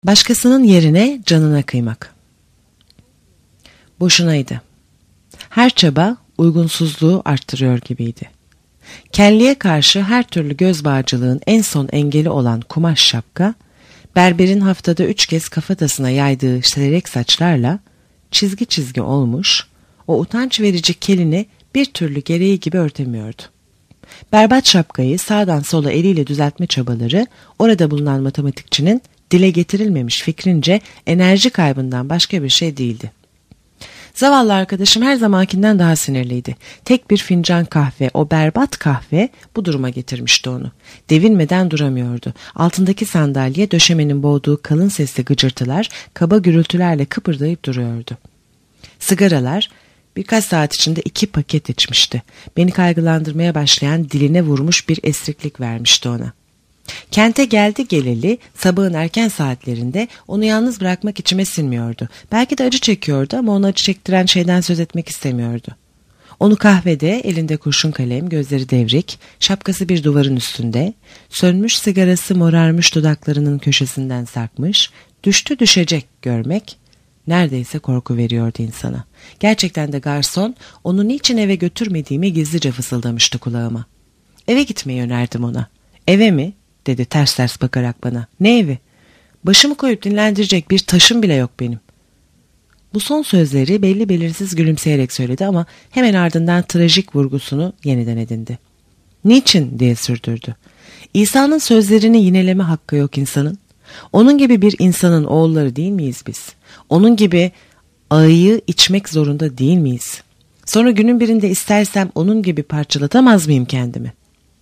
Başkasının yerine canına kıymak. Boşunaydı. Her çaba uygunsuzluğu arttırıyor gibiydi. Kelliğe karşı her türlü göz bağcılığın en son engeli olan kumaş şapka, berberin haftada 3 kez kafatasına yaydığı seyrek saçlarla çizgi çizgi olmuş, o utanç verici kelini bir türlü gereği gibi örtemiyordu. Berbat şapkayı sağdan sola eliyle düzeltme çabaları orada bulunan matematikçinin dile getirilmemiş fikrince enerji kaybından başka bir şey değildi. Zavallı arkadaşım her zamankinden daha sinirliydi. Tek bir fincan kahve, o berbat kahve bu duruma getirmişti onu. Devinmeden duramıyordu. Altındaki sandalye döşemenin boğduğu kalın sesli gıcırtılar, kaba gürültülerle kıpırdayıp duruyordu. Sigaralar, birkaç saat içinde 2 paket içmişti. Beni kaygılandırmaya başlayan diline vurmuş bir esriklik vermişti ona. Kente geldi geleli sabahın erken saatlerinde onu yalnız bırakmak içime sinmiyordu. Belki de acı çekiyordu ama onu acı çektiren şeyden söz etmek istemiyordu. Onu kahvede, elinde kurşun kalem, gözleri devrik, şapkası bir duvarın üstünde, sönmüş sigarası morarmış dudaklarının köşesinden sarkmış, düştü düşecek görmek neredeyse korku veriyordu insana. Gerçekten de garson onu niçin eve götürmediğimi gizlice fısıldamıştı kulağıma. Eve gitmeyi önerdim ona. Eve mi? Dedi ters ters bakarak bana. Ne evi? Başımı koyup dinlendirecek bir taşım bile yok benim. Bu son sözleri belli belirsiz gülümseyerek söyledi ama hemen ardından trajik vurgusunu yeniden edindi. Niçin diye sürdürdü. İsa'nın sözlerini yineleme hakkı yok insanın. Onun gibi bir insanın oğulları değil miyiz biz? Onun gibi ağıyı içmek zorunda değil miyiz? Sonra günün birinde istersem onun gibi parçalatamaz mıyım kendimi?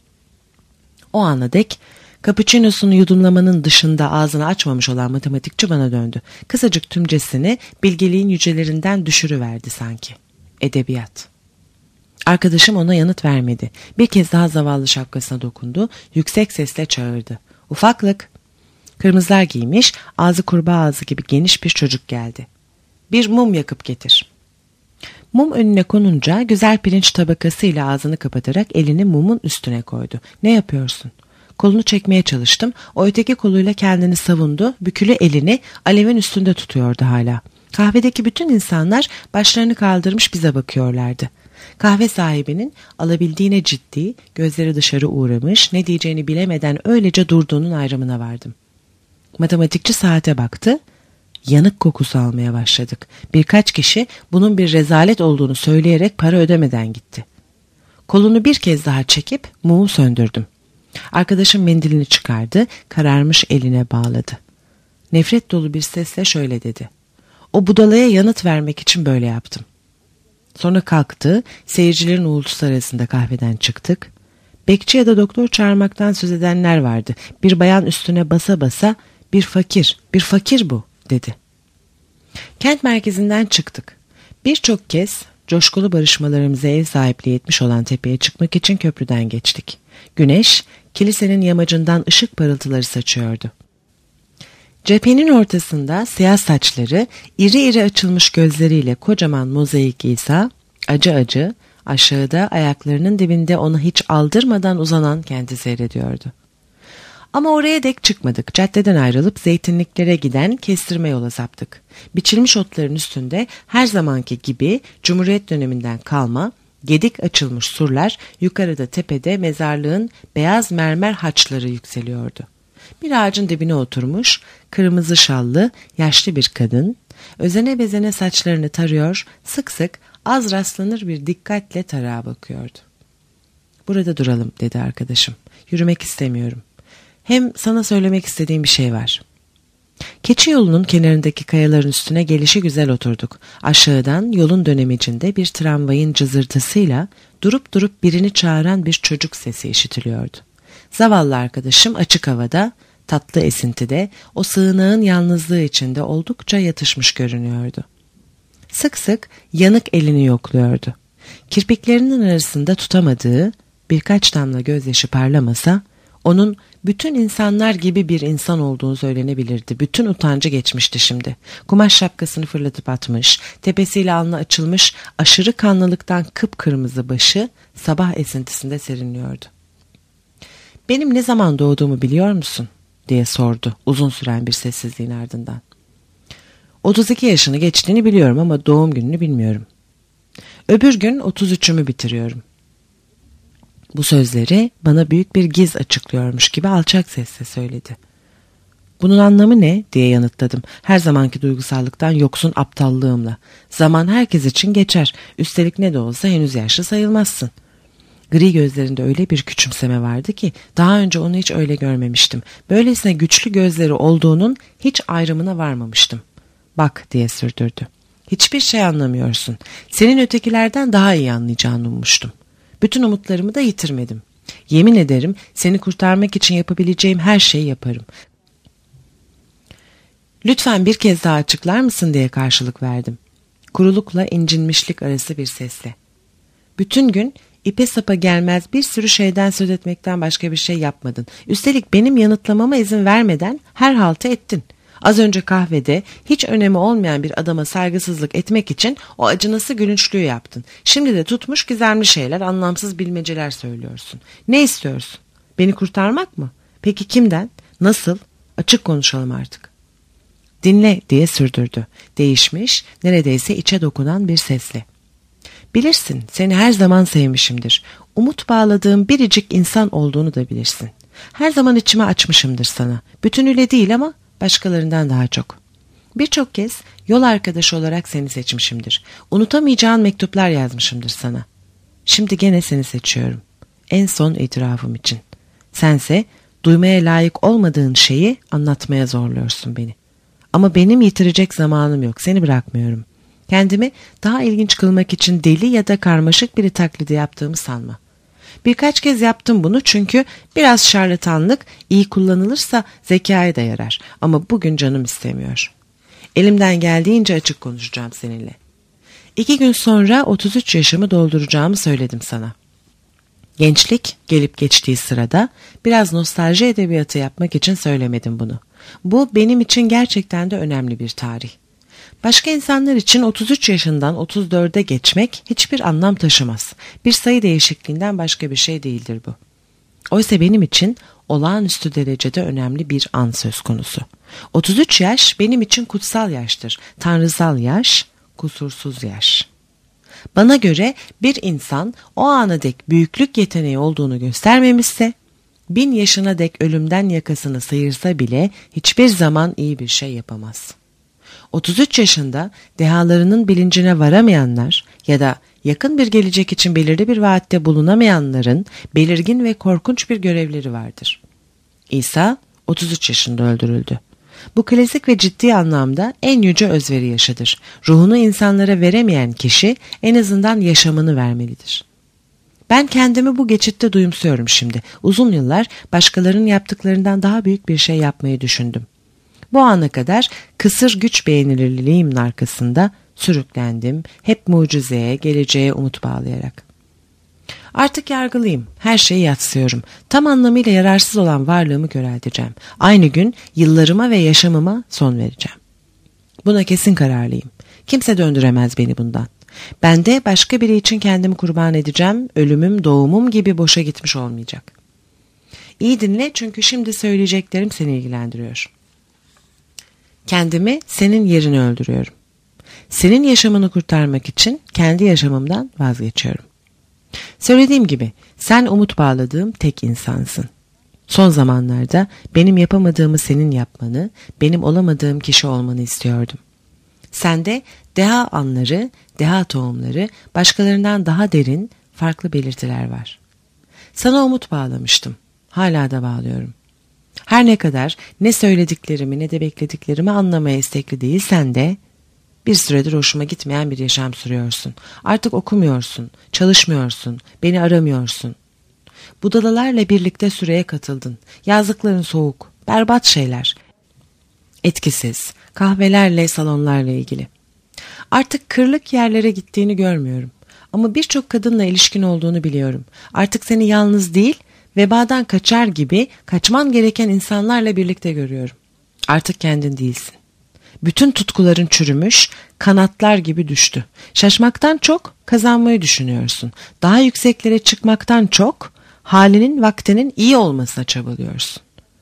O ana dek cappuccino'sunu yudumlamanın dışında ağzını açmamış olan matematikçi bana döndü. Kısacık tümcesini bilgeliğin yücelerinden düşürüverdi sanki. Edebiyat. Arkadaşım ona yanıt vermedi. Bir kez daha zavallı şapkasına dokundu. Yüksek sesle çağırdı. Ufaklık. Kırmızılar giymiş, ağzı kurbağa ağzı gibi geniş bir çocuk geldi. Bir mum yakıp getir. Mum önüne konunca güzel pirinç tabakasıyla ağzını kapatarak elini mumun üstüne koydu. Ne yapıyorsun? Kolunu çekmeye çalıştım. O öteki koluyla kendini savundu. Bükülü elini alevin üstünde tutuyordu hala. Kahvedeki bütün insanlar başlarını kaldırmış bize bakıyorlardı. Kahve sahibinin alabildiğine ciddi, gözleri dışarı uğramış, ne diyeceğini bilemeden öylece durduğunun ayrımına vardım. Matematikçi saate baktı. Yanık kokusu almaya başladık. Birkaç kişi bunun bir rezalet olduğunu söyleyerek para ödemeden gitti. Kolunu bir kez daha çekip mumu söndürdüm. Arkadaşım mendilini çıkardı, kararmış eline bağladı. Nefret dolu bir sesle şöyle dedi. O budalaya yanıt vermek için böyle yaptım. Sonra kalktı, seyircilerin uğultusu arasında kahveden çıktık. Bekçi ya da doktor çağırmaktan söz edenler vardı. Bir bayan üstüne basa basa, bir fakir bu, dedi. Kent merkezinden çıktık. Birçok kez coşkulu barışmalarımıza ev sahipliği etmiş olan tepeye çıkmak için köprüden geçtik. Güneş, kilisenin yamacından ışık parıltıları saçıyordu. Cephenin ortasında siyah saçları, iri iri açılmış gözleriyle kocaman mozaik İsa, acı acı, aşağıda ayaklarının dibinde ona hiç aldırmadan uzanan kenti seyrediyordu. Ama oraya dek çıkmadık. Caddeden ayrılıp zeytinliklere giden kestirme yola saptık. Biçilmiş otların üstünde her zamanki gibi Cumhuriyet döneminden kalma, gedik açılmış surlar, yukarıda tepede mezarlığın beyaz mermer haçları yükseliyordu. Bir ağacın dibine oturmuş, kırmızı şallı, yaşlı bir kadın, özene bezene saçlarını tarıyor, sık sık az rastlanır bir dikkatle tarağa bakıyordu. Burada duralım, dedi arkadaşım. Yürümek istemiyorum. Hem sana söylemek istediğim bir şey var. Keçi yolunun kenarındaki kayaların üstüne gelişi güzel oturduk. Aşağıdan yolun dönemecinde bir tramvayın cızırtısıyla durup durup birini çağıran bir çocuk sesi işitiliyordu. Zavallı arkadaşım açık havada, tatlı esintide, o sığınağın yalnızlığı içinde oldukça yatışmış görünüyordu. Sık sık yanık elini yokluyordu. Kirpiklerinin arasında tutamadığı birkaç damla gözyaşı parlamasa, onun bütün insanlar gibi bir insan olduğunu söylenebilirdi. Bütün utancı geçmişti şimdi. Kumaş şapkasını fırlatıp atmış, tepesiyle alnı açılmış, aşırı kanlılıktan kıpkırmızı başı sabah esintisinde serinliyordu. Benim ne zaman doğduğumu biliyor musun? diye sordu uzun süren bir sessizliğin ardından. 32 yaşını geçtiğini biliyorum ama doğum gününü bilmiyorum. Öbür gün 33'ümü bitiriyorum. Bu sözleri bana büyük bir giz açıklıyormuş gibi alçak sesle söyledi. Bunun anlamı ne diye yanıtladım. Her zamanki duygusallıktan yoksun aptallığımla. Zaman herkes için geçer. Üstelik ne de olsa henüz yaşlı sayılmazsın. Gri gözlerinde öyle bir küçümseme vardı ki daha önce onu hiç öyle görmemiştim. Böylesine güçlü gözleri olduğunun hiç ayrımına varmamıştım. Bak diye sürdürdü. Hiçbir şey anlamıyorsun. Senin ötekilerden daha iyi anlayacağını ummuştum. Bütün umutlarımı da yitirmedim. Yemin ederim seni kurtarmak için yapabileceğim her şeyi yaparım. Lütfen bir kez daha açıklar mısın diye karşılık verdim. Kurulukla incinmişlik arası bir sesle. Bütün gün ipe sapa gelmez bir sürü şeyden söz etmekten başka bir şey yapmadın. Üstelik benim yanıtlamama izin vermeden her haltı ettin. Az önce kahvede hiç önemi olmayan bir adama saygısızlık etmek için o acınası gülünçlüğü yaptın. Şimdi de tutmuş gizemli şeyler, anlamsız bilmeceler söylüyorsun. Ne istiyorsun? Beni kurtarmak mı? Peki kimden? Nasıl? Açık konuşalım artık. Dinle diye sürdürdü. Değişmiş, neredeyse içe dokunan bir sesle. Bilirsin, seni her zaman sevmişimdir. Umut bağladığım biricik insan olduğunu da bilirsin. Her zaman içimi açmışımdır sana. Bütünüyle değil ama başkalarından daha çok. Birçok kez yol arkadaşı olarak seni seçmişimdir. Unutamayacağın mektuplar yazmışımdır sana. Şimdi gene seni seçiyorum. En son itirafım için. Sense duymaya layık olmadığın şeyi anlatmaya zorluyorsun beni. Ama benim yitirecek zamanım yok. Seni bırakmıyorum. Kendimi daha ilginç kılmak için deli ya da karmaşık biri taklidi yaptığımı sanma. Birkaç kez yaptım bunu çünkü biraz şarlatanlık iyi kullanılırsa zekaya da yarar. Ama bugün canım istemiyor. Elimden geldiğince açık konuşacağım seninle. 2 gün sonra 33 yaşımı dolduracağımı söyledim sana. Gençlik gelip geçtiği sırada biraz nostalji edebiyatı yapmak için söylemedim bunu. Bu benim için gerçekten de önemli bir tarih. Başka insanlar için 33 yaşından 34'e geçmek hiçbir anlam taşımaz. Bir sayı değişikliğinden başka bir şey değildir bu. Oysa benim için olağanüstü derecede önemli bir an söz konusu. 33 yaş benim için kutsal yaştır. Tanrısal yaş, kusursuz yaş. Bana göre bir insan o ana dek büyüklük yeteneği olduğunu göstermemişse, 1000 yaşına dek ölümden yakasını sıyırsa bile hiçbir zaman iyi bir şey yapamaz. 33 yaşında dehalarının bilincine varamayanlar ya da yakın bir gelecek için belirli bir vaatte bulunamayanların belirgin ve korkunç bir görevleri vardır. İsa 33 yaşında öldürüldü. Bu klasik ve ciddi anlamda en yüce özveri yaşıdır. Ruhunu insanlara veremeyen kişi en azından yaşamını vermelidir. Ben kendimi bu geçitte duyumsuyorum şimdi. Uzun yıllar başkalarının yaptıklarından daha büyük bir şey yapmayı düşündüm. Bu ana kadar kısır güç beğenilirliğimin arkasında sürüklendim, hep mucizeye, geleceğe umut bağlayarak. Artık yargılıyım, her şeyi yadsıyorum. Tam anlamıyla yararsız olan varlığımı körelteceğim. Aynı gün yıllarıma ve yaşamıma son vereceğim. Buna kesin kararlıyım. Kimse döndüremez beni bundan. Ben de başka biri için kendimi kurban edeceğim, ölümüm, doğumum gibi boşa gitmiş olmayacak. İyi dinle çünkü şimdi söyleyeceklerim seni ilgilendiriyor. Kendimi senin yerine öldürüyorum. Senin yaşamını kurtarmak için kendi yaşamımdan vazgeçiyorum. Söylediğim gibi sen umut bağladığım tek insansın. Son zamanlarda benim yapamadığımı senin yapmanı, benim olamadığım kişi olmanı istiyordum. Sende deha anları, deha tohumları, başkalarından daha derin, farklı belirtiler var. Sana umut bağlamıştım. Hala da bağlıyorum. Her ne kadar ne söylediklerimi ne de beklediklerimi anlamaya istekli değilsen de bir süredir hoşuma gitmeyen bir yaşam sürüyorsun. Artık okumuyorsun, çalışmıyorsun, beni aramıyorsun. Budalalarla birlikte süreye katıldın. Yazdıkların soğuk, berbat şeyler. Etkisiz, kahvelerle, salonlarla ilgili. Artık kırlık yerlere gittiğini görmüyorum. Ama birçok kadınla ilişkin olduğunu biliyorum. Artık seni yalnız değil, vebadan kaçar gibi kaçman gereken insanlarla birlikte görüyorum. Artık kendin değilsin. Bütün tutkuların çürümüş, kanatlar gibi düştü. Şaşmaktan çok kazanmayı düşünüyorsun. Daha yükseklere çıkmaktan çok halinin, vaktinin iyi olmasına çabalıyorsun.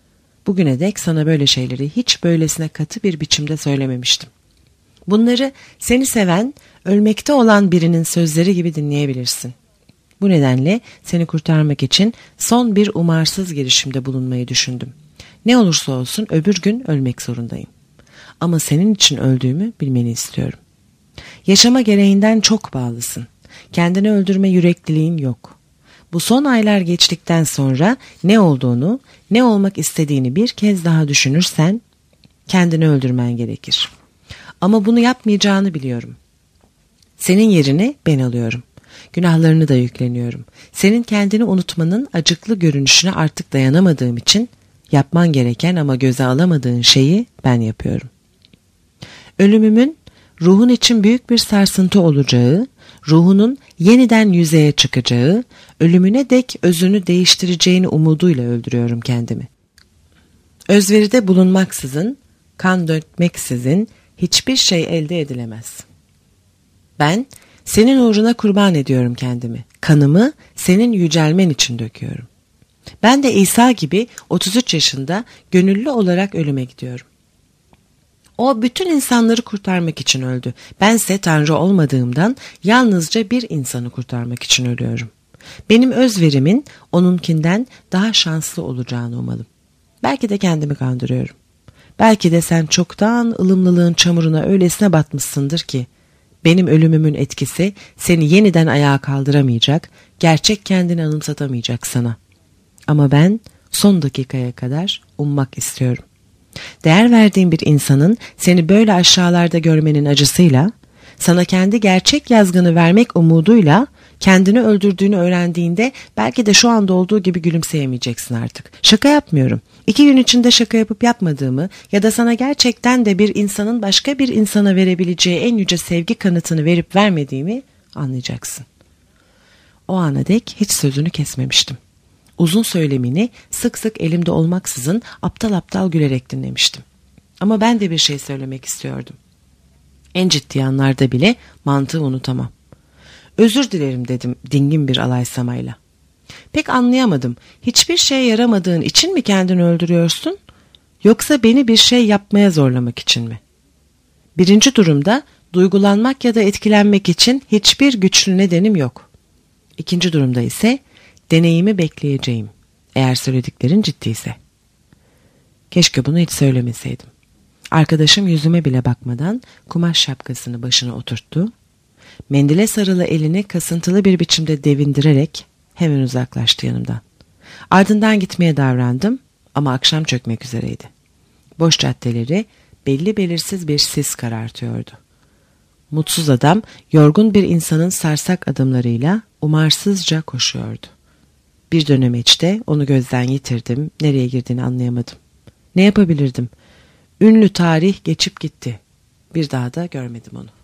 Bugüne dek sana böyle şeyleri hiç böylesine katı bir biçimde söylememiştim. Bunları seni seven, ölmekte olan birinin sözleri gibi dinleyebilirsin. Bu nedenle seni kurtarmak için son bir umarsız girişimde bulunmayı düşündüm. Ne olursa olsun öbür gün ölmek zorundayım. Ama senin için öldüğümü bilmeni istiyorum. Yaşama gereğinden çok bağlısın. Kendini öldürme yürekliliğin yok. Bu son aylar geçtikten sonra ne olduğunu, ne olmak istediğini bir kez daha düşünürsen kendini öldürmen gerekir. Ama bunu yapmayacağını biliyorum. Senin yerini ben alıyorum. Günahlarını da yükleniyorum. Senin kendini unutmanın acıklı görünüşüne artık dayanamadığım için yapman gereken ama göze alamadığın şeyi ben yapıyorum. Ölümümün ruhun için büyük bir sarsıntı olacağı, ruhunun yeniden yüzeye çıkacağı, ölümüne dek özünü değiştireceğini umuduyla öldürüyorum kendimi. Özveride bulunmaksızın, kan dökmeksizin hiçbir şey elde edilemez. Ben senin uğruna kurban ediyorum kendimi. Kanımı senin yücelmen için döküyorum. Ben de İsa gibi 33 yaşında gönüllü olarak ölüme gidiyorum. O bütün insanları kurtarmak için öldü. Bense Tanrı olmadığımdan yalnızca bir insanı kurtarmak için ölüyorum. Benim özverimin onunkinden daha şanslı olacağını umalım. Belki de kendimi kandırıyorum. Belki de sen çoktan ılımlılığın çamuruna öylesine batmışsındır ki benim ölümümün etkisi seni yeniden ayağa kaldıramayacak, gerçek kendini anımsatamayacak sana. Ama ben son dakikaya kadar ummak istiyorum. Değer verdiğin bir insanın seni böyle aşağılarda görmenin acısıyla, sana kendi gerçek yazgını vermek umuduyla kendini öldürdüğünü öğrendiğinde belki de şu anda olduğu gibi gülümseyemeyeceksin artık. Şaka yapmıyorum. 2 gün içinde şaka yapıp yapmadığımı ya da sana gerçekten de bir insanın başka bir insana verebileceği en yüce sevgi kanıtını verip vermediğimi anlayacaksın. O ana dek hiç sözünü kesmemiştim. Uzun söylemini sık sık elimde olmaksızın aptal aptal gülerek dinlemiştim. Ama ben de bir şey söylemek istiyordum. En ciddi anlarda bile mantığı unutamam. Özür dilerim dedim dingin bir alaysamayla. Pek anlayamadım. Hiçbir şeye yaramadığın için mi kendini öldürüyorsun? Yoksa beni bir şey yapmaya zorlamak için mi? Birinci durumda duygulanmak ya da etkilenmek için hiçbir güçlü nedenim yok. İkinci durumda ise deneyimi bekleyeceğim. Eğer söylediklerin ciddiyse. Keşke bunu hiç söylemeseydim. Arkadaşım yüzüme bile bakmadan kumaş şapkasını başına oturttu. Mendile sarılı elini kasıntılı bir biçimde devindirerek hemen uzaklaştı yanımdan. Ardından gitmeye davrandım ama akşam çökmek üzereydi. Boş caddeleri belli belirsiz bir sis karartıyordu. Mutsuz adam yorgun bir insanın sarsak adımlarıyla umarsızca koşuyordu. Bir dönemeçte onu gözden yitirdim, nereye girdiğini anlayamadım. Ne yapabilirdim? Ünlü tarih geçip gitti. Bir daha da görmedim onu.